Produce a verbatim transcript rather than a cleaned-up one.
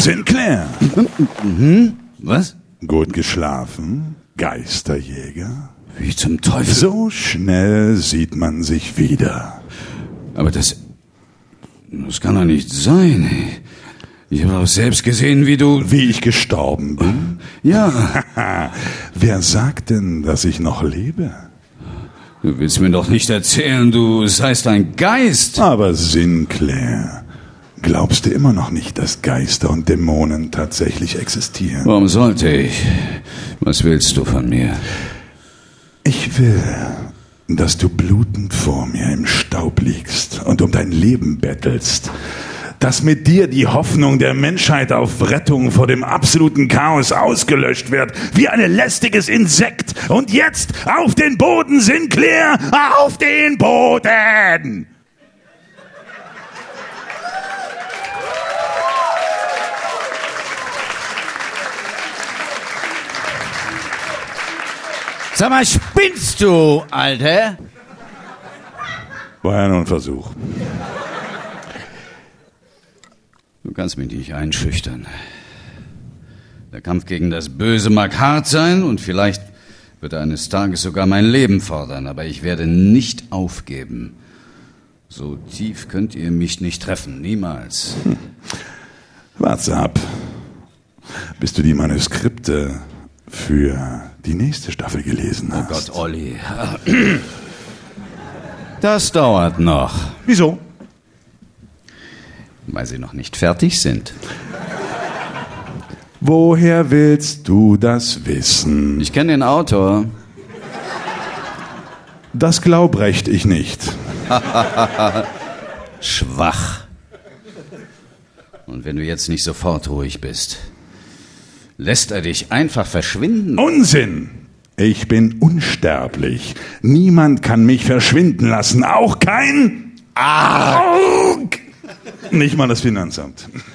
Sinclair. Mhm. Was? Gut geschlafen, Geisterjäger? Wie zum Teufel? So schnell sieht man sich wieder. Aber das... Das kann doch nicht sein. Ich habe auch selbst gesehen, wie du... Wie ich gestorben bin? Ja. Wer sagt denn, dass ich noch lebe? Du willst mir doch nicht erzählen, du seist ein Geist. Aber Sinclair, glaubst du immer noch nicht, dass Geister und Dämonen tatsächlich existieren? Warum sollte ich? Was willst du von mir? Ich will, dass du blutend vor mir im Staub liegst und um dein Leben bettelst. Dass mit dir die Hoffnung der Menschheit auf Rettung vor dem absoluten Chaos ausgelöscht wird, wie ein lästiges Insekt. Und jetzt auf den Boden, Sinclair, auf den Boden! Sag mal, spinnst du, Alter? War ja nur ein Versuch. Du kannst mich nicht einschüchtern. Der Kampf gegen das Böse mag hart sein und vielleicht wird er eines Tages sogar mein Leben fordern, aber ich werde nicht aufgeben. So tief könnt ihr mich nicht treffen, niemals. Hm. Warte ab, bis du die Manuskripte für die nächste Staffel gelesen hast. Oh Gott, Olli. Das dauert noch. Wieso? Weil sie noch nicht fertig sind. Woher willst du das wissen? Ich kenne den Autor. Das glaubrecht ich nicht. Schwach. Und wenn du jetzt nicht sofort ruhig bist, lässt er dich einfach verschwinden? Unsinn! Ich bin unsterblich. Niemand kann mich verschwinden lassen. Auch kein... Ah! Nicht mal das Finanzamt.